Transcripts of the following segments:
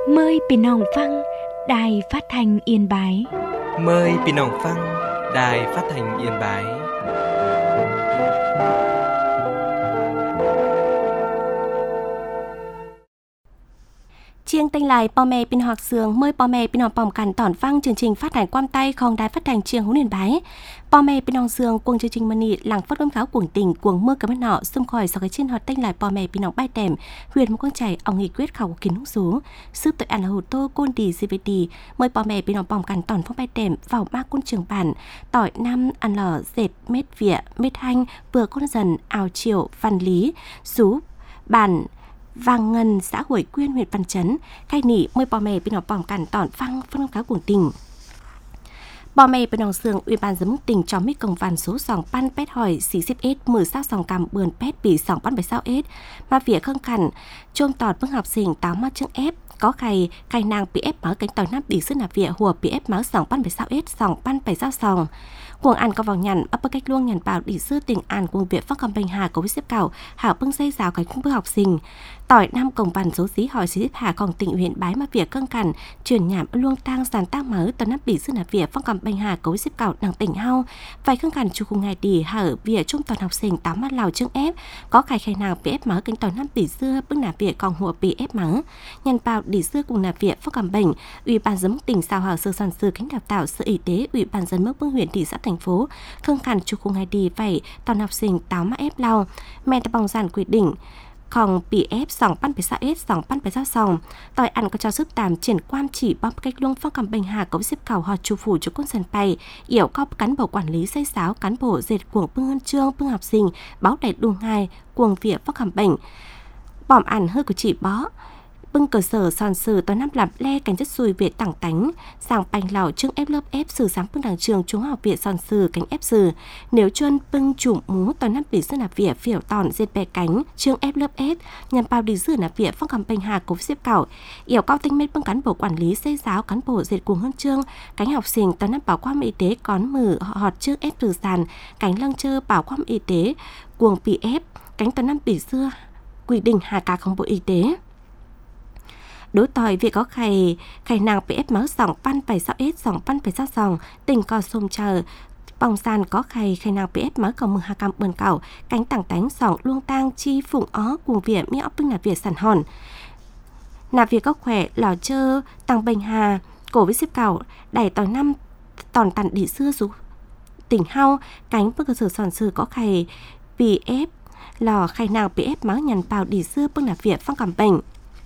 Mờiพี่น้องฟังđài phát thanh Yên Bái. Mời พี่น้องฟัง Đài Phát thanh Yên Bái. Chiêng tên lại พ่อแม่พี่น้องเสืองเมื่อพ่อแม่พี่น้องพร้อมกันตอนฟังchương trình phát hànhความใต้ของđài phát thanh Chiêng Hữu Yên Bái. พ่อแม่พี่น้องเสืองcuồng chương trìnhมื้อนี้หลังphát âm kháo cuồng tình cuồng mưa cái mắt nọ xung khỏi sau cái trên hot tên lại พ่อแม่พี่น้องBai Tèm huyện một con chảy ông nghị quyết khẩu kiến số sư tội ăn là hồ tô côn đi CVD mời พ่อแม่พี่น้องพร้อมกันตอนphong Bai Tèm vào ba côn trường bản tỏi năm ăn lò dệt mết vỉa mết hanh vừa con dần ào chiều văn lý sú bản Vàng Ngân xã hội Quyên huyện Văn Chấn khai nỉ mời พ่อแม่พี่น้องพร้อมกันตอนฟังphát âm kháo cuồng tình. พ่อแม่พี่น้องเสืองủy ban giám mục tỉnh cho mít công văn số 2 pét hỏi 41 10 sao 2 cam bươn pét bị 2 ปัน 7 sao s mà việc khăng khẩn chôm tọt bưng học sinh 8 mắt chương ép có khai nàng bị ép mở cánh tỏi nắp bị sức nạp vỉa hùa bị ép mở 2 ปัน 7 sao s 2 ปัน 7 sao sòng cuồng ăn có vào nhằn ấp cách luông nhằn bảo đi sư tình ăn cuồng việc phát cầm bình hà của xếp cào hảo bưng dây giáo cái bưng học sinh tỏi năm công văn số xí hỏi xí hà còn tỉnh huyện Bái mà việc căng cằn chuyển nhảm luông tang sàn tang mở tỏi nắp bị sư nạp vỉa phát cầm bình hà của xếp cào đằng tỉnh hao vài căng cằn chu cùng ngày đi hở vỉa trung toàn học sinh 8 mắt lào chương ép có khai nào bị ép mở cánh tỏi nắp bị xưa bưng nạp vỉa còn hùa bị ép mở nhằn bảo đi xưa cùng nạp vỉa phát cầm bình ủy ban giám mục tỉnh sao hở sơ sản sư cánh đào tạo sở y tế ủy ban dân mốc bưng huyện thị xã thành phố khăng khẩn chu cùng ngày đi vậy toàn học sinh 8 mắt ép lao mẹ ta bằng giản quyết định còn bị ép 2 ปัน 7 sao s 2 ปัน 7 sao sòng tỏi ăn có cho sức tạm triển quan chỉ bom cách luông phong cầm bình hà cấu xếp khảo họ chủ phủ cho quân dân bay yểu cao cán bộ quản lý xây sáo cán bộ dệt cuồng bưng hơn trương bưng học sinh báo đầy đuông hai cuồng vỉa phong cầm bình bỏm ăn hơi của chỉ bó bưng cơ sở sòn sử tối năm làm le cánh chất xùi việt tảng tánh sàng bành lào trương ép lớp ép sử sáng bưng đảng trường trung học việt sòn sử cánh ép sử nếu chuân bưng chủ mú tối năm bị sư nạp vỉa phiểu tòn dệt bè cánh trương ép lớp ép nhằm bao đi dư nạp vỉa phong cầm bình hà cốp xếp cảo yểu cao tinh mết bưng cán bộ quản lý xây giáo cán bộ dệt cuồng hơn trương cánh học sinh tối năm bảo quan y tế cón mử họt trương ép từ sàn cánh lăng chơ bảo quan y tế cuồng bị ép cánh tối năm bị xưa quy định hà cả không bộ y tế đối tỏi việc có khai nàng bị ép máu 2 ปัน 7 sao s 2 ปัน 7 sao sòng tỉnh co xôm chờ bòng sàn có khai nàng bị ép máu cầu mừng hà cam bươn cẩu cánh tảng tánh sòng luông tang chi phụng ó cuồng vỉa mi óc bưng nạp vỉa sàn hòn nạp vỉa có khỏe lò chơ tăng bình hà cổ với xếp cẩu đẩy tỏi năm tòn tàn đi xưa xuống tỉnh hao cánh bưng cơ sở sòn sư có khai bị ép lò khai nàng bị ép máu nhằn bào đi xưa bưng nạp vỉa phong cầm bình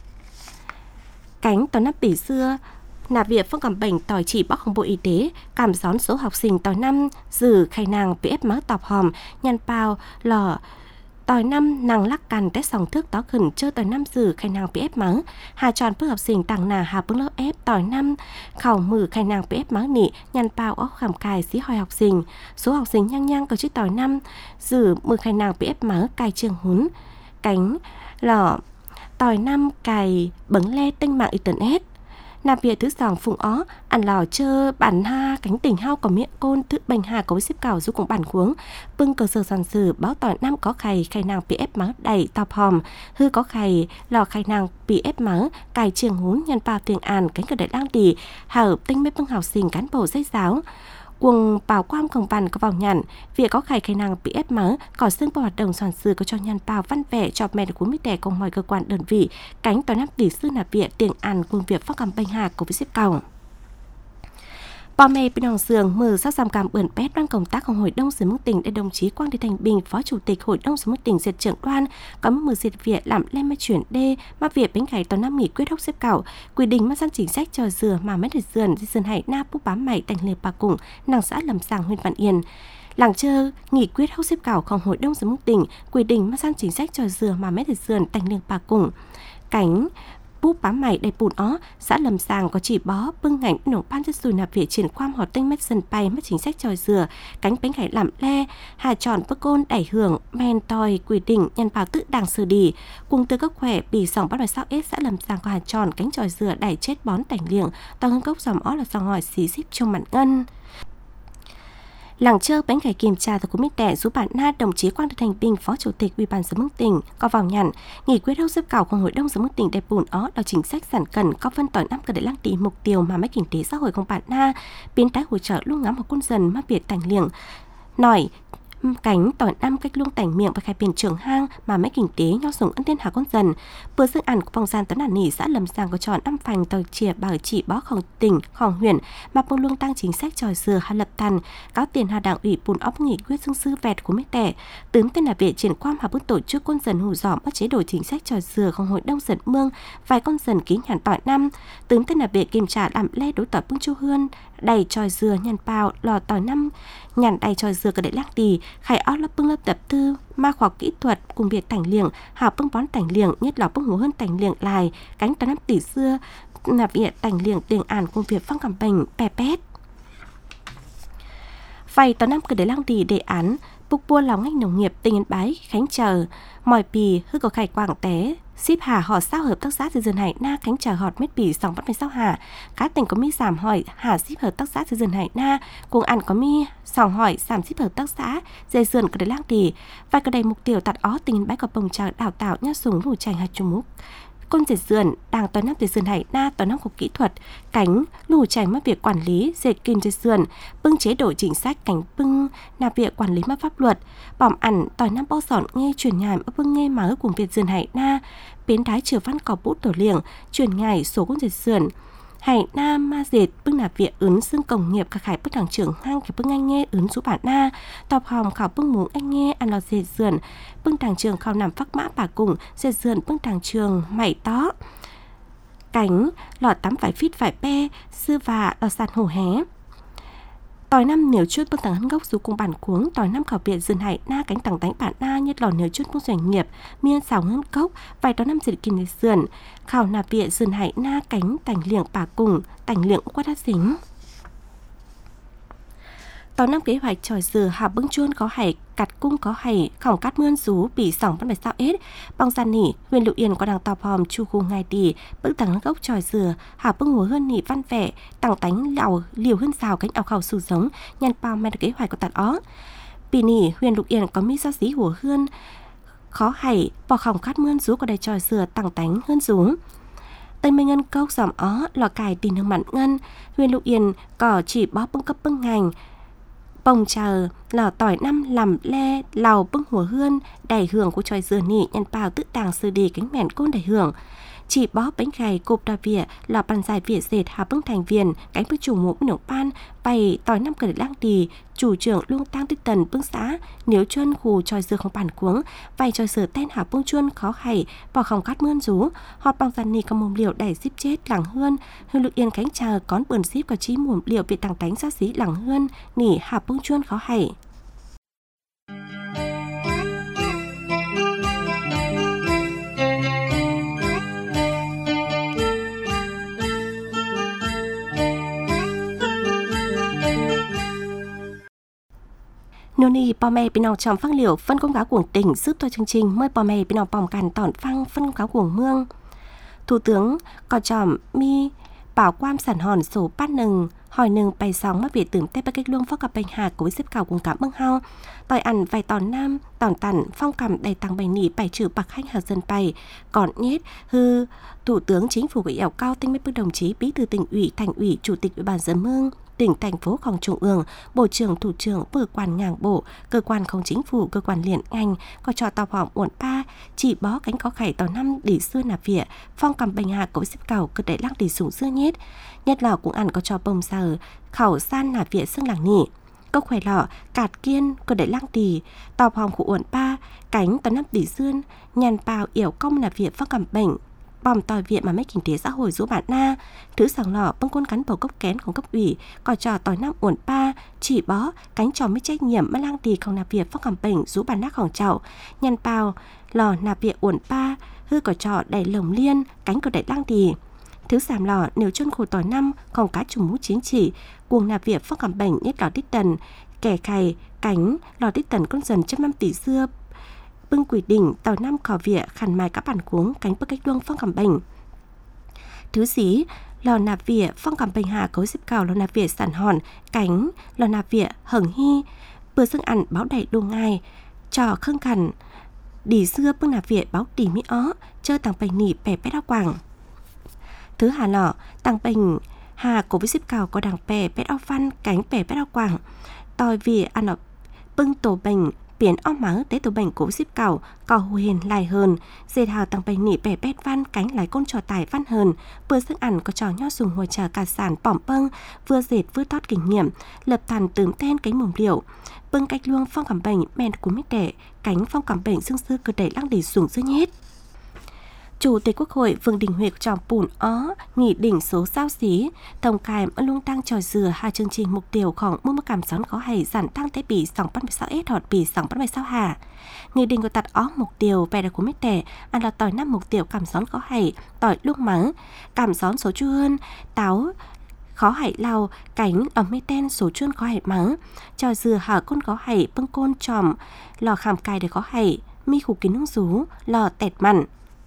cánh tỏi nắp bị xưa nạp việc phong cầm bệnh tỏi chỉ bóc không bộ y tế cảm gión số học sinh tỏi năm dử khai nàng bị ép máu tọp hòm nhăn bao lò tỏi năm nàng lắc cằn tét sòng thước tó khẩn chơ tỏi năm dử khai nàng bị ép máu hà tròn bước học sinh tàng nà hà bưng lớp ép tỏi năm khẩu mử khai nàng bị ép máu nị nhăn bao óc khảm cài xí hỏi học sinh số học sinh nhang nhang có chiếc tỏi năm dử mử khai nàng bị ép máu cài trường hún cánh lò tỏi năm cài bấng le tinh mạng internet nạp việc thứ sòng phụng ó ăn lò chơ bản ha cánh tỉnh hao có miệng côn thứ bành hà có xếp cào du cùng bản cuống bưng cơ sở sản sử báo tỏi năm có khai nàng bị ép máu đầy tọp hòm hư có khai lò khai nàng bị ép máu cài trường hún nhân pa tiếng an cánh cửa đại đang đi hở tinh mấy bưng học sinh cán bộ xây giáo cuồng bảo quan công văn có vào nhằn việc có khai nàng bị ép máu có xương vào hoạt động sản sử có cho nhằn bao văn vẻ cho mẹ của mít đẻ cùng mọi cơ quan đơn vị cánh tỏi năm tỷ sư nạp viện tiền ăn cùng việc phát cầm bình hà của với xếp cầu. พ่อแม่พี่น้องเสืองมือsátสามกรรมเปื่อนแป๊ดร่างcông tácของhội đông sứ mức tỉnh để đồng chí Quang Thị Thành Bình phó chủ tịch hội đông sứ mức tỉnh diệt trưởng đoan cóมือdiệt viện làm lên mai chuyển đê mà việc bánh cải tòa năm nghị quyết hốc xếp cảo quy định mà sang chính sách cho dừa mà mấy đợt dườn hải na bút bám mày thành lề bà cùng nàng xã lầm sàng huyện Vạn Yên làng chơ nghị quyết hốc xếp cảoของhội đông sứ mức tỉnh quy định mà sang chính sách cho dừa mà mấy đợt thành lề bà cùng cánh búp bám mày đầy bùn ó xã lầm sàng có chỉ bó bưng ngảnh nổ ban chất xùi nạp viện triển khoam họ tinh mét sân bay mất chính sách tròi dừa cánh bánh cải làm le hà tròn bức côn đẩy hưởng men tòi quy định nhân bảo tự đảng xử đi cùng từ các khỏe bị 2 ปัน 7 sao s xã lầm sàng có hà tròn cánh tròi dừa đẩy chết bón tảnh liệng to hơn cốc dòm ó là dòng hỏi xí xíp trong mặn ngân Làng Chơ bánh cải kiểm tra từ của Mít Đẻ giúp bạn Na đồng chí Quang Thị Thành Bình, Phó Chủ tịch Ủy ban Nhân dân tỉnh có vào nhận nghị quyết hậu xếp cảo của Hội đồng dân mức tỉnh đẹp bùn ó đó chính sách sản cần có phân tỏi năm cần để lăng tỷ mục tiêu mà mấy kinh tế xã hộiของbạn Na biến tái hỗ trợ luôn ngắm của quân dân mắc biệt tành liệng nổi cánh tỏi năm cách luôn tảnh miệng và khai biển trường hang mà mấy kinh tế nhau dùng ân tiên hạ con dần vừa dựng ảnh của phòng gian tấn đàn nỉ xã Lâm Giang có chọn năm phành tờ chìa bảo chỉ bóของtỉnhของhuyện mà bông luôn tăng chính sách tròi dừa hà lập thành cáo tiền hà đảng ủy bùn óc nghị quyết xương sư vẹt của mấy tẻ tướng tên là viện triển quan hà bước tổ chức quân dần hù dọm bắt chế đổi chính sách tròi dừaของhội đông dần mương vài con dần ký nhàn tỏi năm tướng tên là viện kiểm tra làm lê đối tỏi bưng chu hươn đầy tròi dừa nhàn bào lò tỏi năm nhàn đầy tròi dừa cả để lắc tì khai ót lớp bưng lớp tập tư ma khoa học kỹ thuật cùng việc tảnh liệng hào bưng bón tảnh liệng nhất là bưng ngủ hơn tảnh liệng lại cánh tỏi năm tỷ xưa là viện tảnh liệng tiền ản cùng việc phong cảm bình pè pét vay tỏi năm cả để lăng tì đề án bục bua lòng ngành nông nghiệp tỉnh Yên Bái Khánh Chờ mỏi pì hư có khải quảng té ship hà họ sao hợp tác xã từ dần hải na Khánh Chờ họt mét pì sòng bắt phải sao hà các tỉnh có mi giảm hỏi hà ship hợp tác xã từ dần hải na cùng ăn có mi sòng hỏi giảm ship hợp tác xã dây dườn cả để lang tì và cả đầy mục tiêu tạt ó tỉnh Yên Bái có bồng trà đào tạo nhau súng đủ chành hạt trung mục con dệt dườn đang tỏi năm dệt dườn hải na tỏi năm của kỹ thuật cánh lù chành mất việc quản lý dệt kim dệt dườn bưng chế độ chính sách cánh bưng nạp việc quản lý mất pháp luật bỏm ẩn tỏi năm bao sọn nghe truyền nhài ở bưng nghe mà ở cùng việt dườn hải na biến đái trừ văn cỏ bút tổ liềng truyền nhài số con dệt dườn hải na ma dệt bưng nạp việc ứng xương công nghiệp các hải bức đảng trưởng hang kiểu bưng anh nghe ứng số bản na tọp hòm khảo bưng muống anh nghe ăn lò dệt dườn bưng đảng trường khảo nằm phác mã bà cùng dệt dườn bưng đảng trường mảy tó cánh lọ tắm phải phít phải pe sư và lò sàn hổ hé tỏi năm nếu chút bưng tầng hân gốc dù cùng bản cuống tỏi năm khảo viện dườn hải na cánh tầng đánh bản na nhất lò nếu chút bưng doanh nghiệp miên xào hân gốc vài đó năm dịch kinh dườn khảo nạp viện dườn hải na cánh tành liệng bà cùng tành liệng qua đắt dính tỏi năm kế hoạch tròi dừa hạ bưng chuôn có hải cắt cung có hải khổng cắt mươn rú bị sòng bắt phải sao ết bằng gian nỉ huyện Lục Yên có đằng tọp hòm chu khu ngày tỷ bưng tầng gốc tròi dừa hạ bưng hùa hơn nỉ văn vẻ tặng tánh lào liều hơn xào cánh ảo khẩu sù giống nhăn bao men kế hoạch của tạt ó bị nỉ huyện Lục Yên có mi sao xí hùa hơn khó hải bỏ khổng cắt mươn rú có đầy tròi dừa tặng tánh hơn rú tây mây ngân cốc dòm ó lò cải tiền hương mặn ngân huyện Lục Yên có chỉ bó bưng cấp bưng ngành bồng chờ lò tỏi năm làm le lào bưng hùa hươn đầy hưởng của tròi dừa nị nhân bào tự tàng sư đi cánh mẹn côn đầy hưởng chỉ bó bánh gầy cộp đà vỉa lò bàn dài vỉa dệt hà bưng thành viền cánh bưng chủ mũ nổ pan bày tỏi năm cần lang tì chủ trưởng luôn tăng tích tần bưng xã nếu chuân khù tròi dừa không bản cuống vài tròi dừa tên hà bưng chuân khó hay bỏ không cắt mươn rú họp bằng dàn nì có mồm liều đẩy ship chết lẳng hơn hương Lục Yên cánh chờ cón bườn ship có chí mồm liều bị tàng tánh sát xí lẳng hơn nỉ hà bưng chuân khó hay Noni bò mè bên nòng tròm phăng liều phân công cáo cuồng tỉnh giúp tôi chương trình mời bò mè bên nòng bòm càn tỏn phăng phân công cáo cuồng mương thủ tướng có tròm mi bảo quan sản hòn số bát nừng hỏi nừng bày sóng mắc việt tưởng tây bắc cách luông phó cặp bành hà của xếp cào cùng cảm mương hao tỏi ăn vài tòn nam tòn tẩn phong cầm đầy tăng bày nỉ bày trừ bạc khách hà dân bày còn nhét hư thủ tướng chính phủ gửi ẻo cao tinh mấy bước đồng chí bí thư tỉnh ủy thành ủy chủ tịch ủy ban dân mương tỉnh thành phố phòng trung ương bộ trưởng thủ trưởng cơ quan ngang bộ cơ quan không chính phủ cơ quan liên ngành có cho tàu hỏng uẩn pa chỉ bó cánh có khải tàu năm để xưa nạp vỉa phong cầm bành hà của xếp cầu cơ đại lăng để sủng xưa nhét nhất là cũng ăn có cho bông giờ khẩu san nạp vỉa xương làng nỉ câu khỏe lọ cạt kiên cơ đại lăng tì tàu hỏng của uẩn pa cánh tàu năm để xương nhàn bào yểu công nạp vỉa phong cầm bệnh bòm tòi viện mà mấy kinh tế xã hội rú bạn na thứ sòng lọ bưng quân cán bầu cấp kénของcấp ủy có trò tỏi năm uẩn pa chỉ bó cánh trò mấy trách nhiệm mà lang tì không nạp việc phong cầm bệnh rú bàn nátของchậu nhăn bao lò nạp việc uẩn pa hư có trò đầy lồng liên cánh của đầy lang tì thứ sàm lò nếu chôn khổ tỏi năm không cá trùng mũ chiến chỉ cuồng nạp việc phong cầm bệnh nhất lò tích tần kẻ khày cánh lò tích tần con dần 100 năm tỷ xưa bưng quỷ đỉnh tàu năm khảo vỉa khăn mai các bản cuống cánh bức cách luông phong cầm bệnh thứ xí lò nạp vỉa phong cảm bình hà cấu xếp cào lò nạp vỉa sản hòn cánh lò nạp vỉa hởng hy bữa dương ăn báo đầy đô ngai trò khâng cằn đi xưa bưng nạp vỉa báo đi mỹ ó chơi tàng bành nỉ bè bét áo quảng thứ hà lọ tàng bành hà cổ với xếp cào có đằng bè bét áo văn cánh bè bét áo quảng tòi vỉa ăn ở bưng tổ bành biển áo mắng tế tổ bành cổ xếp cào cò huyền lại hơn dệt hào tàng bành nỉ bè bét văn cánh lại côn trò tài văn hơn bữa dương ăn có trò nho dùng hồi trà cả sản bỏm bâng vừa dệt vừa tót kinh nghiệm lập thàn tường tên cánh mồm liệu bưng cách luông phong cảm bệnh men của mít đẻ cánh phong cảm bệnh xương sư cơ đẩy lăng để sủng dư nhét. Chủ tịch Quốc hội Vương Đình Huệ tròn bùn ó nghị định số sao xí thông cài ân lung tăng tròi dừa hai chương trình mục tiêuของmua mắc cảm xón có hay giảm tăng tới bị 2026 họt bị 2026 hà nghị định củaตัดó mục tiêu về đặc của mít đẻ ăn là tỏi năm mục tiêu cảm xón có hay tỏi lúc mắng cảm xón số chuyên táo khó hại lao cánh ở mê ten số chuyên có hại mắng trò dừa hở côn có hại bưng côn tròm lò khảm cài để có hại mi khủ kín nước rú lò tẹt mặn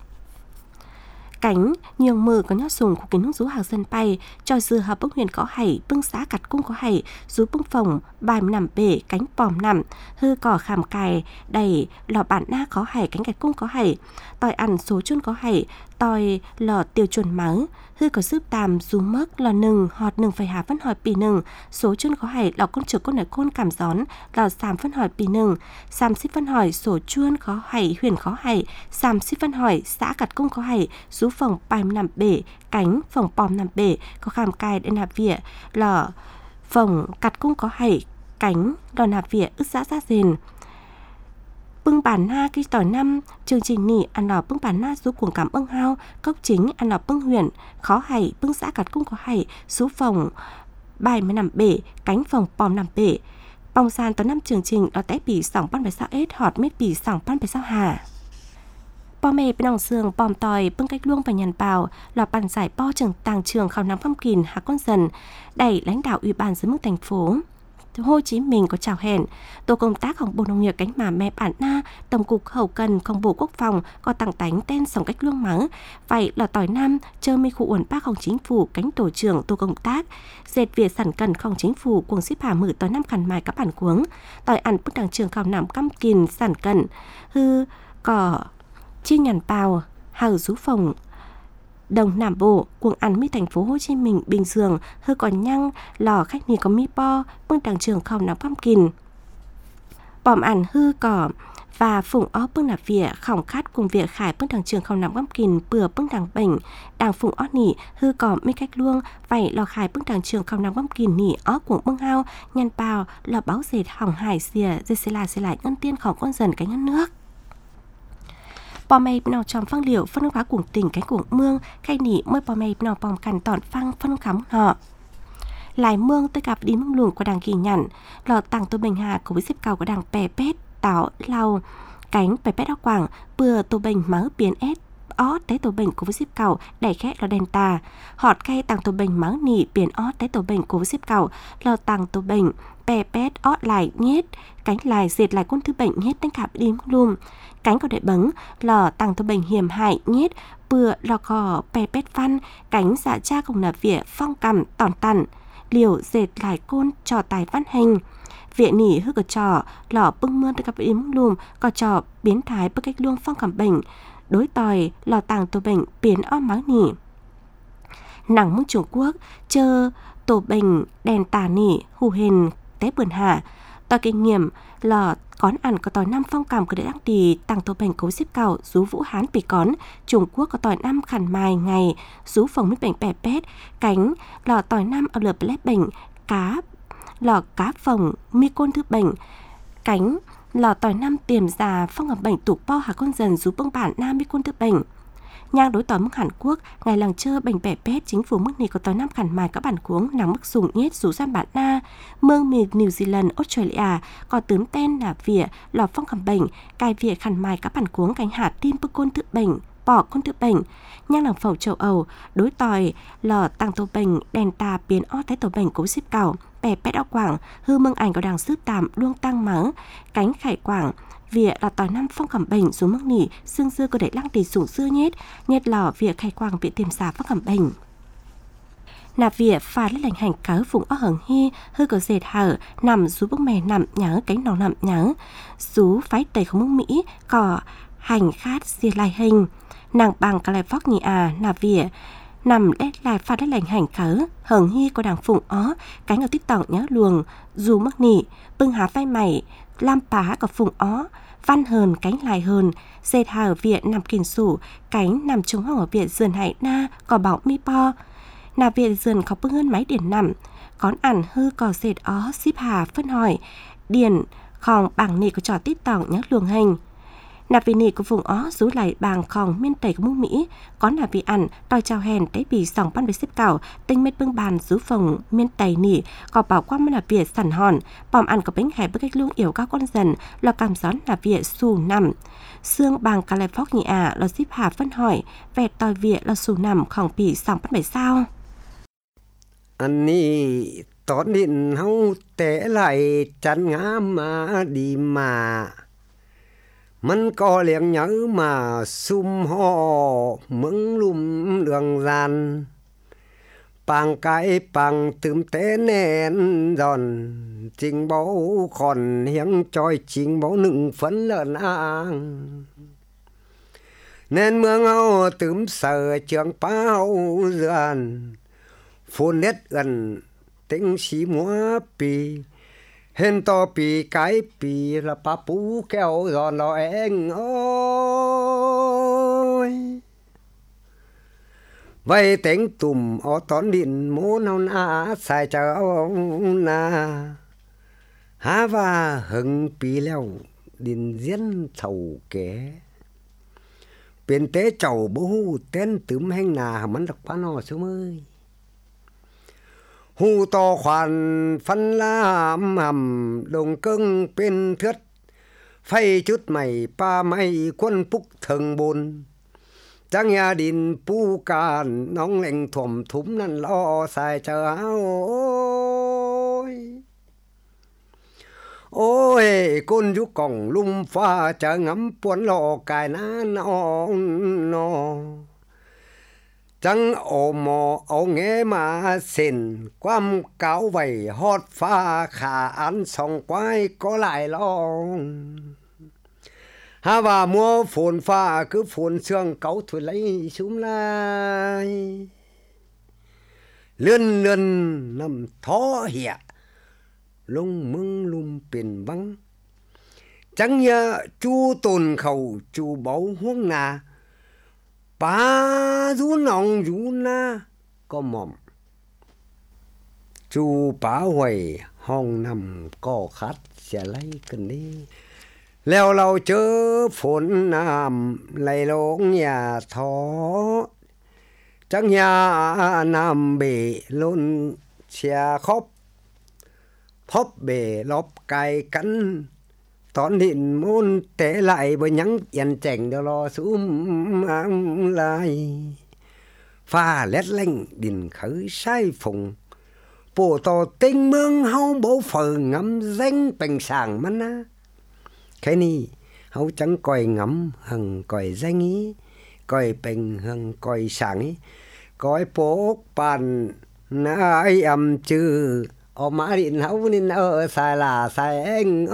cánh nhường mờ có nhót sùng của kín nước rú hàng dân bay trò dừa hở bưng huyền có hại bưng xá cặt cung có hại rú bưng phòng bài nằm bể cánh pòm nằm hư cỏ khảm cài đầy lò bản na có hại cánh gạch cung có hại tỏi ăn số chuyên có hại tỏi lò tiêu chuẩn mắng hư có giúp tàm rú mất lò nừng họt nừng phải hà phân hỏi pì nừng số chuyên có hại lò con trực con nở côn cảm gión lò xàm phân hỏi pì nừng xàm xích phân hỏi số chuyên có hại huyền có hại xàm xích phân hỏi xã cặt cung có hại rú phòng bài nằm bể cánh phòng pòm nằm bể có khảm cài để nạp vỉa lò phòng cặt cung có hại cánh lò nạp vỉa ức xã ra rền bưng bản na cái tỏi năm chương trình nỉ ăn lò bưng bản na giúp cuồng cảm ưng hao cốc chính ăn lò bưng huyền khó hảy bưng xã cặt cung có hảy số phòng bài mới nằm bể cánh phòng pòm nằm bể bong sàn tỏi năm chương trình đó té bị 2026 họt mít bị 2026hà po mê bên lòng sườn bòm tỏi bưng cách luông và nhàn bào lò bàn giải po trường tàng trường khảo nắm phong kìn hạ con dần đẩy lãnh đạo ủy ban giám đốc thành phố Hồ Chí Minh có chào hẹn tổ công tácของBộ Nông nghiệp cánh mà mẹ bản na tổng cục hậu cầnของBộ Quốc phòng có tặng tánh tên sòng cách luông mắng vậy là tỏi năm chơi mi khu uẩn bácของchính phủ cánh tổ trưởng tổ công tác dệt việc sản cầnของchính phủ cuồng ship hà mử tỏi năm khẩn mài các bản cuống tỏi ăn bức đảng trường khảo nắm căm kìn sản cần hư cỏ chi nhàn bào hào rú phòng Đồng Nam Bộ, cuồng ăn mi thành phố Hồ Chí Minh, Bình Dương, hơi còn nhăng, lò khách nì có mi po, bưng đảng trường không nắm căm kìn. Bòm ăn hư cỏ và phụng ó bưng nạp vỉa khỏng khát cùng việc khải bưng đảng trường không nắm căm kìn bừa bưng đảng bệnh, đảng phụng ó nỉ hư cỏ mi cách luông, vậy lò khải bưng đảng trường không nắm căm kìn nỉ ó cuồng bưng hao, nhăn bào, lò báo dệt hỏng hải xìa, dây xì lại ngân tiên khỏng con dần cánh ngân nước. Bò mây nào tròn phăng liệu phân hóa cuồng tỉnh cái cuồng mương khai nỉ mới bò mây nào bòm cằn tọn phăng phân khám họ lại mương tới gặp đi mương luồng của đảng kỳ nhận lò tàng tô bình hà của với xếp cầu của đảng bè pét táo lau cánh bè pét áo quảng bừa tô bình máu biến ép ó té tổ bình của với xếp cầu đẩy khẽ là đèn tà họt cây tàng tổ bình máu nỉ biến ó té tổ bình của với xếp cầu lò tàng tổ bình bè pét ó lại nhét cánh lại dệt lại con thứ bệnh nhét đánh cạp đi luôn cánh có đệ bấng lò tàng tổ bình hiểm hại nhét bừa lò cò bè pét văn cánh dạ cha cùng là vỉa phong cầm tòn tằn liều dệt lại côn trò tài văn hình viện nỉ hư cờ trò lò bưng mơn tới cặp yếm lùm có trò biến thái bức cách luông phong cảm bệnh đối tòi lò tàng tổ bệnh biến ó máng nỉ nắng mương Trung Quốc chơ tổ bệnh đèn tà nỉ hù hình té bườn hạ tòi kinh nghiệm lò cón ăn có tỏi năm phong cảm của đệ đăng tì tàng tổ bệnh cấu xếp cầu rú Vũ Hán bị cón Trung Quốc có tỏi năm khẩn mài ngày rú phòng mít bệnh bè pét cánh lò tỏi năm ở lửa lép bệnh cá lò cá phồng mi côn thứ bệnh cánh lò tỏi năm tiềm già phong hợp bệnh tụ po hà con dần rú bông bản nam mi côn thứ bệnh nhang đối tỏi mức Hàn Quốc ngày làng chơ bệnh bè pét chính phủ mức này có tỏi năm khẩn mài các bản cuống nằm mức sùng nhét rú gian bản na mương miền New Zealand Australia có tướng tên là vỉa lò phong cầm bệnh cài vỉa khẩn mài các bản cuống cánh hạt tim bức côn thứ bệnh bỏ con thứ bệnh nhang làng phẩu châu Âu đối tỏi lò tăng tổ bệnh đèn tà biến ó thái tổ bệnh cố xếp cầu bè pét áo quảng hư mương ảnh có đàng sức tạm luông tăng mắng cánh khải quảng vỉa là tỏi năm phong cẩm bệnh xuống mắc nỉ xương dưa có để lăng tỉ sủng dưa nhét lò vỉa khai quang vỉa tiềm xà phong cẩm bệnh nạp việc phá lấy lành hành cớ vùng ó hưởng hi hư có dệt hở nằm rú bốc mè nằm nhớ cánh nòng nằm nhớ rú phái tây không mông Mỹ cỏ hành khát xì lai hình nàng bằng cả lại phóc nhị nạp việc nằm đét lại phá lấy lành hành cớ hưởng hi có đảng phụng ó cánh ở tích tỏng nhớ luồng dù mắc nị bưng há vai mày lam pá có phụng ó văn hờn cánh lại hờn dệt hở viện nằm kìn sủ cánh nằm trúng hỏng ở viện dườn hải na có bảo mi po nạp viện dườn có bưng hơn máy điển nằm con ẩn hư có dệt ó ship hà phân hỏi điển khòng bảng nị của trò tít tỏng nhớ luồng hình nạp vị nị của vùng ó rú lại bàng khòng miên tây của mông Mỹ có nạp vị ẩn đòi chào hèn tế bì sòng ban về xếp cảo tinh mết bưng bàn rú phòng miên tây nị có bảo quan nạp việt sẵn hòn bòm ăn có bánh hải bức cách luông yểu các con dần là cảm gión nạp việt xù nằm xương bàng cả lại phóc nhị là ship hà phân hỏi vẹt tòi việt là xù nằm khòng bì sòng ban về sao anh ni tón điện hâu té lại chắn ngã mà đi màมันก็เลี้ยงnhớ mà sum ho mững lùm đường gian bằng cái bằng tươm té nén giòn chính báu còn hiếng trôi chính báu nựng phấn lợn ang nên mương áo tươm sờ trường bao dần phun nét gần tính xí múa pì hên to pì cái pì là pa pú kéo giòn lo anh ơi vậy tiếng tùm ở tón điện mố nào na xài chờ ông na há và hừng pì leo điện diễn thầu kế bên tế chầu bố hù tên tướm hên nà mắn đọc phá nò xuống ơi hù to khoản phân la hầm đồng cưng bên thướt phay chút mày pa mày quân phúc thường bồn chẳng nhà đình pu càn nóng lạnh thòm thúm năn lo xài chờ áo ôi con chú còng lum pha chờ ngắm buồn lò cài ná nó chẳng ổ mò ổ nghe mà xin quam cáo vầy hót pha khả án sòng quái có lại lo ha và mua phồn pha cứ phồn xương cáu thôi lấy xuống lại lươn lươn nằm thó hẹ lung mưng lum biển vắng chẳng nhớ chu tồn khẩu chu báu huống nà ba rú nòng rú na có mỏm chu bá huầy hong nằm có khát sẽ lấy cần đi leo lau chớ phồn nam lấy lông nhà thó chẳng nhà nam bể lôn xe khóc phóp bể lóp cài cắn tón điện môn té lại bởi nhắn yên chảnh đó lo xuống lại pha lét lanh đình khởi sai phùng bổ tỏ tinh mương hâu bố phở ngắm danh bành sàng mắt á cái này hâu chẳng coi ngắm hằng coi danh ý coi bành hằng coi sàng ý coi bố bàn nãy âm chư ở mã điện hâu nên ở xài là xài anh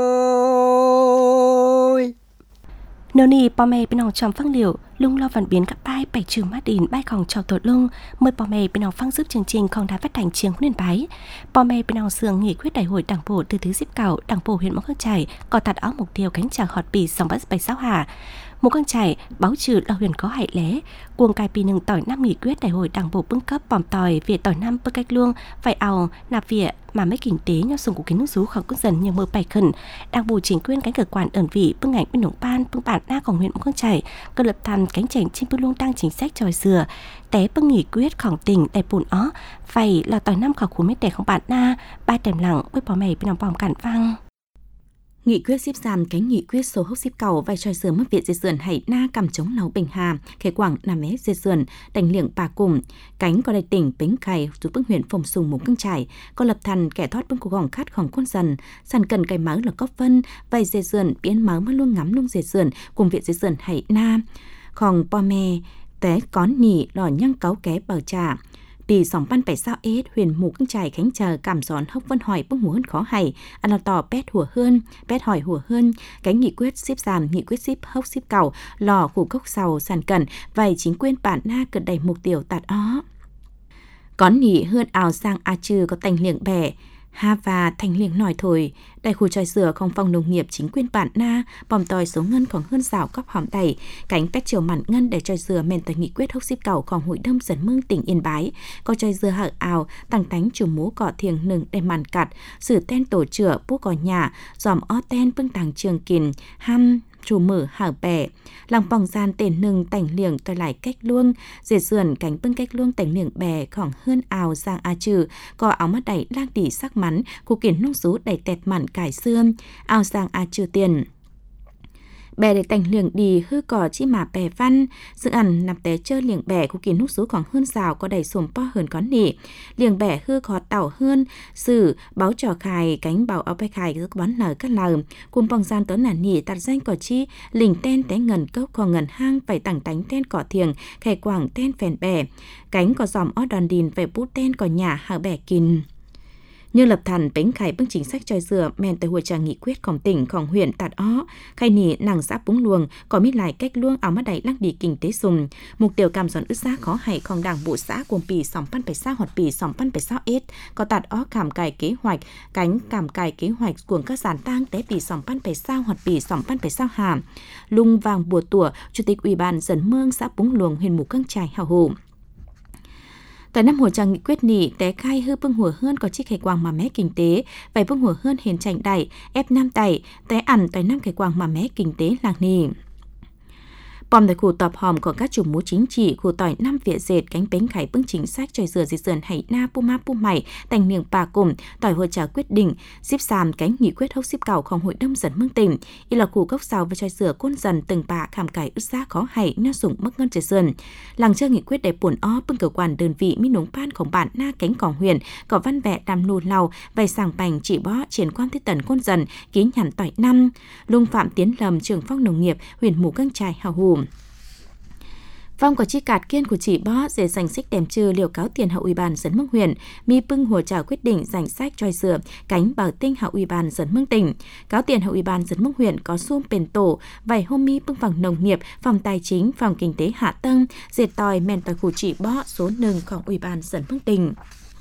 ơi nếu nì bò mè bên nòng tròn phăng liệu lung lo vận biến các bài bảy trường mát đìn bài khòng trò tội lung mời bò mè bên nòng phăng giúp chương trình khòng đài phát hành trường huấn bái bò mè bên nòng sườn nghị quyết đại hội đảng bộ từ thứ xếp cảo đảng bộ huyện Mộc Khương Chải có tạt áo mục tiêu cánh tràng họt bì sòng bắt bài sáu hà một con chải báo trừ là huyền có hại lé cuồng cài pì nừng tỏi năm nghị quyết đại hội đảng bộ bưng cấp bòm tỏi về tỏi năm bơ cách luông phải ào nạp viện mà mấy kinh tế nhau sùng của kiến nước rú khỏi quốc dân nhiều mơ bài khẩn đảng bộ chính quyền cánh cơ quan ẩn vị bưng ảnh bên đồng ban bưng bản naของhuyện Mộc Khương Chải cơ lập thành cánh chảnh chim bưng luông tăng chính sách tròi dừa té bưng nghị quyết khổng tỉnh đại bùn ó phải là tỏi năm khỏi khu mét đẻของbản na ba tèm lặng với bỏ mày bên đồng bòm cản vang nghị quyết xếp sàn cánh nghị quyết số hốc xếp cầu vai trò sửa mất viện dệt sườn hay na cầm chống lầu bình hà khế quảng nam é dệt sườn đành liệng bà cùng cánh có đại tỉnh bính cày giúp bưng huyện phòng sùng Mộc Khương Chải có lập thành kẻ thoát bưng cuộc gỏng khát khổng quân dần sàn cần cày máu là cốc phân vai dệt sườn biến máu mất luôn ngắm luôn dệt sườn cùng viện dệt sườn hay na khòng po me té cón nhỉ lò nhăng cáu ké bờ trà ปี2021huyện Mù Căng Chải Khánh chờ cảm gión hốc vân hỏi bưng hùa hơn khó hay ăn là tỏ pét hùa hơn pét hỏi hùa hơn cánh nghị quyết xếp giảm nghị quyết xếp hốc xếp cầu lò khu cốc sầu sàn cẩn vậy chính quyền bản na cần đầy mục tiêu tạt ó có nỉ hơn ảo sang a trừ có tành liệng bẻ ha và thành liệng nổi thổi đại khu tròi sửa không phòng nông nghiệp chính quyền bản na bòm tòi số ngân còn hơn rào cóc hòm đầy cánh pét chiều mặn ngân để tròi sửa men tới nghị quyết hốc xếp cầu còn hội đông dần mương tỉnh Yên Bái có tròi sửa hở ảo tăng tánh chủ mố cọ thiềng nừng để màn cặt sử ten tổ chữa bố cò nhà dòm o ten bưng tàng trường kìn ham chủ mở hở bẻ lòng bòng gian tên nừng tảnh liệng tôi lại cách luông dệt sườn cánh bưng cách luông tảnh liệng bè khoảng hơn ào sang a trừ có áo mắt đẩy lang đỉ sắc mắn cụ kiến nông sú đẩy tẹt mặn cải xương ào sang a trừ tiền bè để tành liệng đi hư cỏ chi mà bè văn sự ẩn nằm té chơi liệng bè cụ kiến nút số khoảng hơn rào có đầy sồm po hơn có nỉ liệng bè hư khó tảo hơn sử báo trò khài cánh bảo áo bay khài cứ bắn nở các lờ cùng bằng gian tớ nản nỉ tạt danh cỏ chi lình ten té ngần cốc còn ngần hang phải tẳng tánh ten cỏ thiềng khè quảng ten phèn bè cánh có dòm ó đòn đìn về bút ten cỏ nhà hạ bè kìn như lập thần bánh khải bưng chính sách tròi dừa men tới hội tràng nghị quyếtของtỉnhของhuyện tạt ó khai nỉ nàng xã búng luồng có mít lại cách luông áo mắt đẩy lắc đi kinh tế sùng mục tiêu cam giòn ức xã khó hayของđảng bộ xã cuồngปี2024hoặcปี2021có tạt ó cảm cải kế hoạch cánh cảm cải kế hoạch của các sản tang tếปี2024hoặcปี2025lung vàng bùa tủa chủ tịch ủy ban dân mương xã búng luồng huyện Mù Căng Chải hào hủ tại năm hồ tràng nghị quyết nỉ té khai hư bưng hùa hơn có chiếc khải quang mà mé kinh tế vậy bưng hùa hơn hiền chảnh đẩy ép nam tẩy té ẩn tại năm khải quang mà mé kinh tế làng nỉ bòm tại khu tọp hòm của các chủ mũ chính trị khu tỏi năm viện dệt cánh bánh khải bưng chính sách tròi dừa dịch dườn hãy na pu ma pu mày thành miệng bà cùng tỏi hội trả quyết định xếp sàm cánh nghị quyết hốc xếp cầu không hội đông dần mương tỉnh y là khu gốc sào và tròi dừa côn dần từng bà khảm cải ức giá khó hay nha sủng mất ngân tròi dườn làng chơi nghị quyết để buồn ó bưng cơ quan đơn vị mi núng panของbản na cánh cỏ huyền có văn vẽ đàm nù lầu vài sàng bành chỉ bó triển quan thiết tần côn dần ký nhằn tỏi năm lung phạm tiến lầm trưởng phong nông nghiệp huyện Mù Căng Chải hào hủ phong có chi cạt kiên của chỉ bó để danh sách đèm trừ liều cáo tiền hạ ủy ban dân mương huyện mi bưng hùa trả quyết định danh sách tròi dừa cánh bảo tinh hạ ủy ban dân mương tỉnh cáo tiền hạ ủy ban dân mương huyện có xuông bền tổ vài hôm mi bưng phòng nông nghiệp phòng tài chính phòng kinh tế hạ tầng dệt tòi men tòi khu chỉ bó số 1 ของủy ban dân mương tỉnh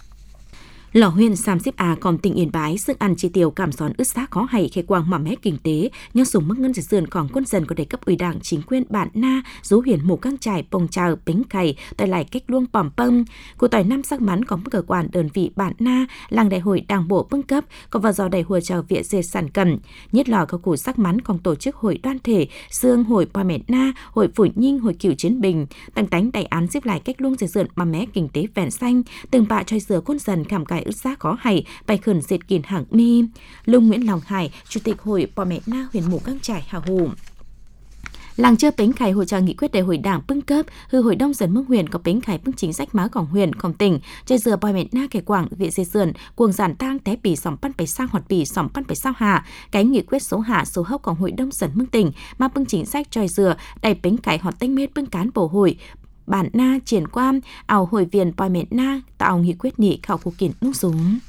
lò huyện Sam xếp à còn tỉnh Yên Bái sức ăn chi tiêu cảm giòn ứt xác khó hay khê quang mà mé kinh tế nhờ sủng mức ngân dịch dườn còn quân dân có đề cấp ủy đảng chính quyền bản na rú huyện Mù Căng Chải bông trào bính cày tại lại cách luông pòm pông của tỏi năm sắc mắn có mức cơ quan đơn vị bản na làng đại hội đảng bộ bưng cấp có vào dò đại hội chào viện dệt sản cầm nhất lò có củ sắc mắn còn tổ chức hội đoàn thể xương hội pa mẹ na hội phủ nhinh hội cựu chiến bình tăng tánh đại án xếp lại cách luông dịch dườn mà mé kinh tế vẹn xanh từng bạ trôi dừa quân dân cảm cải ức giá khó hay bài khẩn dệt kìn hàng mi lung Nguyễn Lòng Hải chủ tịch hội pa mẹ na huyện Mù Căng Chải hào hủ làng chơi bánh khải hội tràng nghị quyết đại hội đảng bưng cấp hư hội đông dân mương huyện có bánh khải bưng chính sách máของhuyệnของtỉnh chơi dừa pa mẹ na kẻ quảng viện dệt sườn cuồng giản tang téปี2024hoặcปี2025cái nghị quyết số hạ số hốcของhội đông dân mương tỉnh mà bưng chính sách chơi dừa đầy bánh khải họt tênh mết bưng cán bổ hội bản na triển quan ảo hội viên pa mẹ na tạo nghị quyết nỉ khảo khu kiến nút súng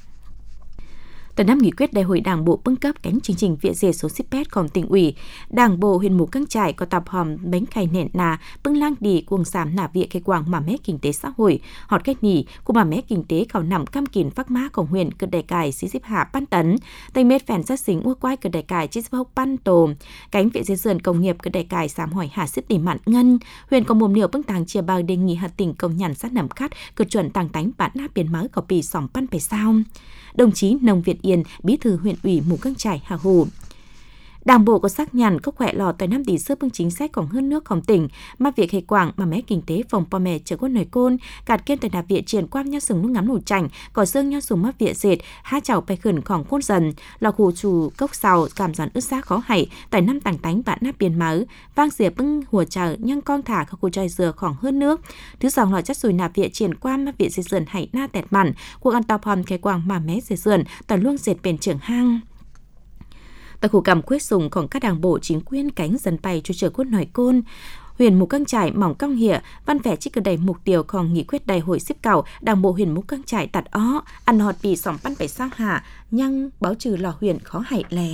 Từ năm nghị quyết đại hội đảng bộ bưng cấp cánh chương trình viện dệt số shipetของtỉnh ủy, đảng bộ huyện Mù Căng Chải có tập hòm bánh khai nền nà bưng lang đi cuồng sám nà viện cái quảng mà mé kinh tế xã hội, họt cách nỉ của mà mé kinh tế khảo nằm cam kín phác máของhuyện cực đại cải xí xếp hạ pan tấn, tây mét phèn sát xính ua quay cực đại cải chí xếp hốc pan tổ, cánh viện dệt sườn công nghiệp cực đại cải sám hỏi hạ xếp đỉnh mạn ngân, huyện có mồm liều bưng tàng chia bao đề nghị hạt tỉnh công nhận sát nằm khát cực chuẩn tàng tánh bản na biến mới có bì sòng pan phải sao. Đồng chí Nông Việt Yên, bí thư huyện ủy Mù Căng Chải Hà Hồ. Đảng bộ có xác nhận có khỏe lò tại năm tỷ sơ bưng chính sáchของhơn nướcของtỉnh, mà việc hệ quảng mà mé kinh tế phòng po mẹ chở quân nổi côn, cạt kiên tại nạp viện triển quan nhau sừng nước ngắm nổ chảnh, có xương nhau sùng mắc viện dệt, hai chảo bài khẩnของcôn dần, lò khu chủ cốc sào cảm gián ướt xác khó hảy, tại năm tàng tánh bạn nắp biến máu, vang diệp bưng hùa chở nhang con thả các khu chai dừaของhơn nước. Thứ dòng lò chất sùi nạp viện triển quan mà viện dệt dườn hảy na tẹt mặn, cuộc ăn tàu hòn hệ quảng mà mé dệt dườn, toàn luôn dệt bền trưởng hang. Tại khu cảm quyết sùngของcác đảng bộ chính quyền cánh dân bay cho chở quân nổi côn, huyện Mù Căng Chải mỏng cong hỉa văn vẻ chỉ cần đầy mục tiêuของnghị quyết đại hội xếp cầu đảng bộ huyện Mù Căng Chải tạt ó ăn họt bị sòng pan 7 sao hạ nhăng báo trừ lò huyện khó hại lé.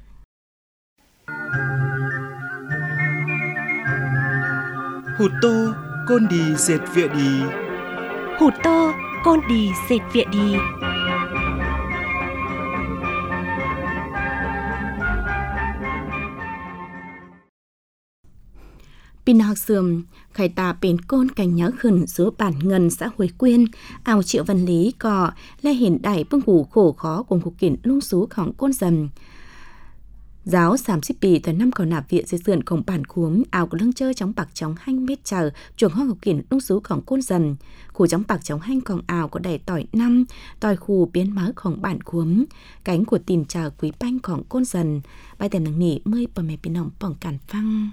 Hụt tô côn đi dệt vịa đi. Hụt tô côn đi dệt vịa đi. Pin học sườm khải tà bến côn cảnh nhớ khẩn giữa bản ngân xã Huế Quyên ảo Triệu Văn Lý cò lê hiện đại bưng ngủ khổ khó cùng cuộc kiện lung xúของcôn dần giáo 30 ปีแต่năm còn nạp viện dây sườnของbản cuống ảo của lưng chơi chóng bạc chóng hanh mét chờ chuồng hoa học kiện lung xúของcôn dần khu chóng bạc chóng hanh còn ảo của đầy tỏi năm tỏi khu biến máuของbản cuống cánh của tìm chờ quý banhของcôn dần bài tên nắng nỉ mươi bà mẹ bên nòng bỏng cản phăng.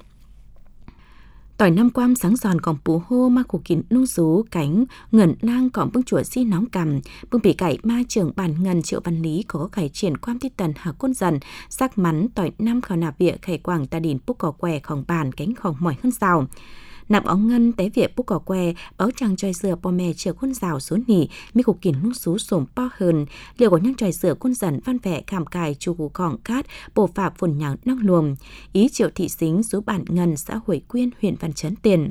Tỏi năm quam sáng giòn còn bú hô ma của kín nung rú cánh ngẩn lang còn bưng chuột xi nóng cầm bưng bị cải ma trưởng bản ngân Triệu Văn Lý có khải triển quam ti tần hạ côn dần sắc mắn tỏi năm khảo nạp vịa khải quảng ta đỉn búc cỏ quèของbản cánhของmỏi hơn rào nạp óng ngân té vịa búc cỏ què báo trăng tròi dừa bò mè chiều khuôn rào xuống nỉ mi của kín nung rú sổm po hơn liệu có nhang tròi dừa côn dần văn vẻ khảm cài chu củ cỏng cát bổ phạp phồn nhàng nong luồng ý Triệu Thị Xính số bản ngân xã Huế Quyên huyện Văn Chấn Tiền.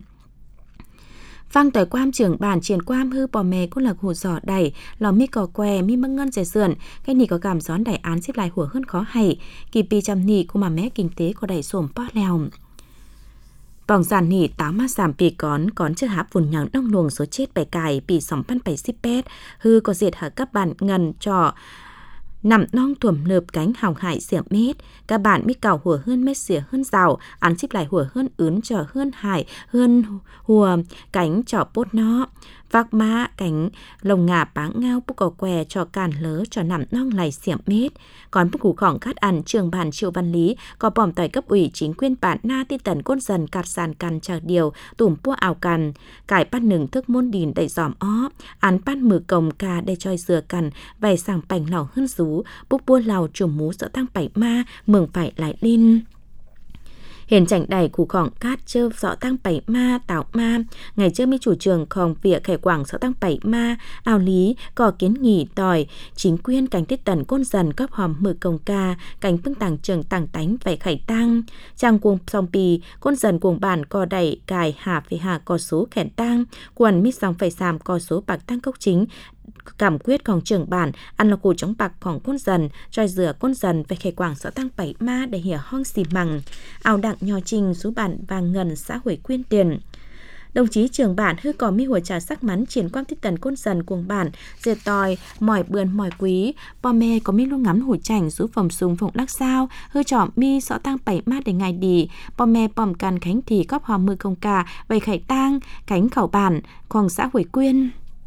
Phang tỏi quam trưởng bản triển quam hư bò mè cũng là hồ giỏ đẩy lò mi cò què mi măng ngân rẻ sườn cái nỉ có cảm gión đẩy án xếp lại hủa hơn khó hay kỳ pi trăm nỉ của mà mé kinh tế có đẩy sổm po lèo. Vòng giàn nỉ táo ma giảm pì còn chưa háp vùn nhàng nong luồng số chết bẻ cài pì sòng pan 70 pet hư có diệt hở các bản ngân trò nằm nong thuẩm lợp cánh hỏng hại xỉa mét các bạn mi cào hùa hơn mét xỉa hơn rào án xích lại hùa hơn ướn trò hơn hại hơn hùa cánh trò bốt nó vác má cánh lồng ngà báng ngao búc cỏ què trò càn lớ trò nằm nong lại xỉa mét còn búc củ khỏng cát ăn trường bản Triệu Văn Lý có bòm tỏi cấp ủy chính quyền bản na tin tần côn dần cạt sàn cằn chờ điều tủm pua ảo cằn cải pan nừng thức môn đìn đầy giòm ó án pan mừ cồng cà đầy choi dừa cằn vài sàng bành lẩu hơn rú búc bua lào chùm mú sợ tăng 7 ma mường phải lại lên hiện chảnh đẩy củ khỏng cát chơ sợ tăng 7 ma tạo ma ngày trước mi chủ trường khòng vỉa khải quảng sợ tăng 7 ma ao lý có kiến nghỉ tỏi chính quyền cảnh tiết tần côn dần cấp hòm mực cồng ca cảnh phương tàng trường tàng tánh phải khải tăng trang cuồng song pì côn dần cuồng bản co đẩy cài hà phê hà co số khẻn tăng quần mít song phải sàm co số bạc tăng cốc chính cảm quyếtของtrưởng bản ăn là củ chống bạcของcôn dần tròi dừa côn dần về khải quảng xã tăng 7 ma để hiểu hong xì mằng ao đặng nhò trình số bản vàng ngần xã Huế Quyên Tiền. Đồng chí trưởng bản hư có mi hồi trà sắc mắn triển quan tiết tần côn dần cuồng bản dệt tòi mỏi bườn mỏi quý bò mè có mi luôn ngắm hồi chảnh rú phòng súng phụng lắc sao hư trọ mi sọ tăng 7 ma để ngày đi bò mè bòm càn khánh thì cóp hòm mưa công ca vầy khải tang cánh khẩu bản khoang xã Huế Quyên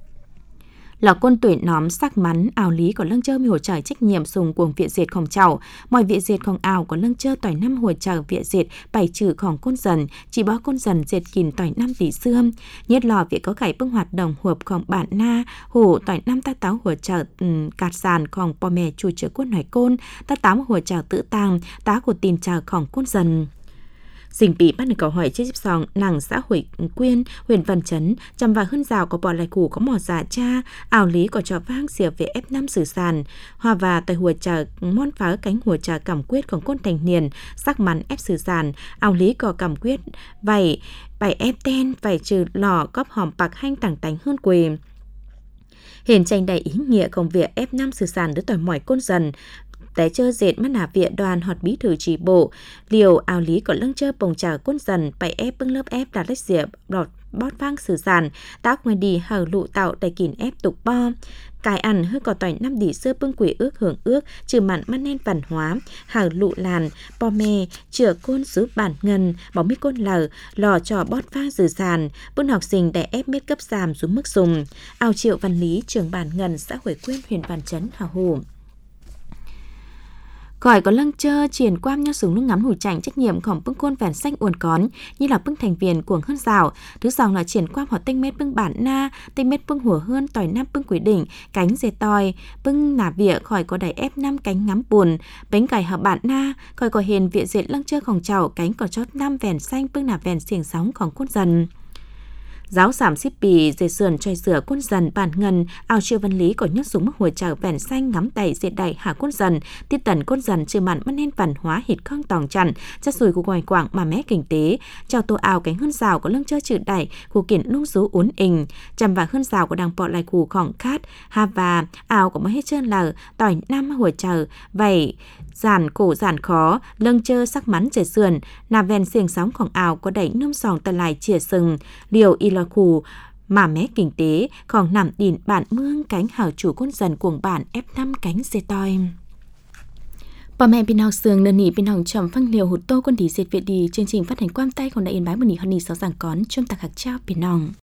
là quân tuổi nóm sắc mắn ảo lý của lăng chơ mi hỗ trợ trách nhiệm dùng cuồng viện diệtของchậu mọi viện diệtของảo của lăng chơ tỏi năm hỗ trợ viện diệt bảy trừของcôn dần chỉ bó côn dần diệt kìm tỏi năm tỷ xương nhất lò viện có khải bưng hoạt động huệpของbản na hổ tỏi năm ta táo hỗ trợ cạt sànของbò mè chủ chữa quân hỏi côn ta tám hỗ trợ tự tàng tá của tìm chờของcôn dần Dình bị bắt được câu hỏi trên sòng nàng xã Huế Quyên, huyện Văn Chấn, chăm và hơn rào có bỏ lại củ có mỏ giả cha, ảo lý có trò vang xỉa về F5 sử sàn, hòa và tại hùa trà món phá cánh hùa trà cảm quyếtของcôn thành niên, sắc mắn ép sử sàn, ảo lý có cảm quyết, vậy bài ép ten, phải trừ lò cóp hòm bạc hanh tảng tánh hơn quê. Hiện tranh đầy ý nghĩa công việc F5 sử sàn đứa tỏi mỏi côn dần, té chơ dệt mắt nà viện đoàn hoặc bí thư chỉ bộ liều ảo lý có lưng chơ bồng trà côn dần bày ép bưng lớp ép đạt lách diệp đọt bót vang sử sàn tác ngoài đi hở lụ tạo đầy kín ép tục bo cài ăn hơi có tỏi năm đỉ xưa bưng quỷ ước hưởng ước trừ mặn mắt nên văn hóa hở lụ làn bò mè chữa côn xứ bản ngân bóng mít côn lờ lò trò bót vang sử sàn bưng học sinh để ép mít cấp giảm xuống mức dùng ao Triệu Văn Lý trưởng bản ngân xã Huế Quyên huyện Văn Chấn Hà Hồ Khỏi có lăng chơ triển quam nhau súng nước ngắm hủi chảnh trách nhiệmของbưng côn vẹn xanh uốn cón như là bưng thành viên của hơn rào. Thứ dòng là triển quam họ tinh mết bưng bản na, tinh mết bưng hùa hơn tỏi nam bưng quỷ đỉnh, cánh dê tòi, bưng nả vỉa khỏi có đẩy ép 5 cánh ngắm buồn, bánh cải họ bản na, khỏi có hiền vỉa dệt lăng chơของchảo cánh có chót 5 vẹn xanh bưng nả vẹn xiềng sóngของcôn dần. Giáo giảm xíp bì dệt sườn trôi sửa côn dần bản ngân ao chưa văn lý có nhất súng mức hồi trở vẹn xanh ngắm đẩy dệt đẩy hạ côn dần tiết tần côn dần chưa mặn mất nên văn hóa hít khong tòng chặn chất sùi của ngoài quảng mà mé kinh tế chào tô ao cánh hơn rào có lưng chơi trừ đẩy của kiện lung rú uốn ình chầm và hơn rào của đằng bọ lại củ khỏng khát ha và ao có mới hết trơn là tỏi nam hồi trở vậy giản cổ giản khó lưng chơ sắc mắn dệt sườn nà ven xiềng sóngของao có đẩy nôm sòng tần lại chìa sừng liều y là khù mà mé kinh tế còn nằm đìn bản mương cánh hảo chủ côn dần cuồng bản F5 cánh dê toi. Bà mẹ pin học sương nền nỉ pin học chậm phăng liều hụt tô quân đi dệt Việt đi chương trình phát hành quam tay còn đã yên bái một nỉ hơn nỉ sáu giảng cón chôm tạc hạc trao pin nòng.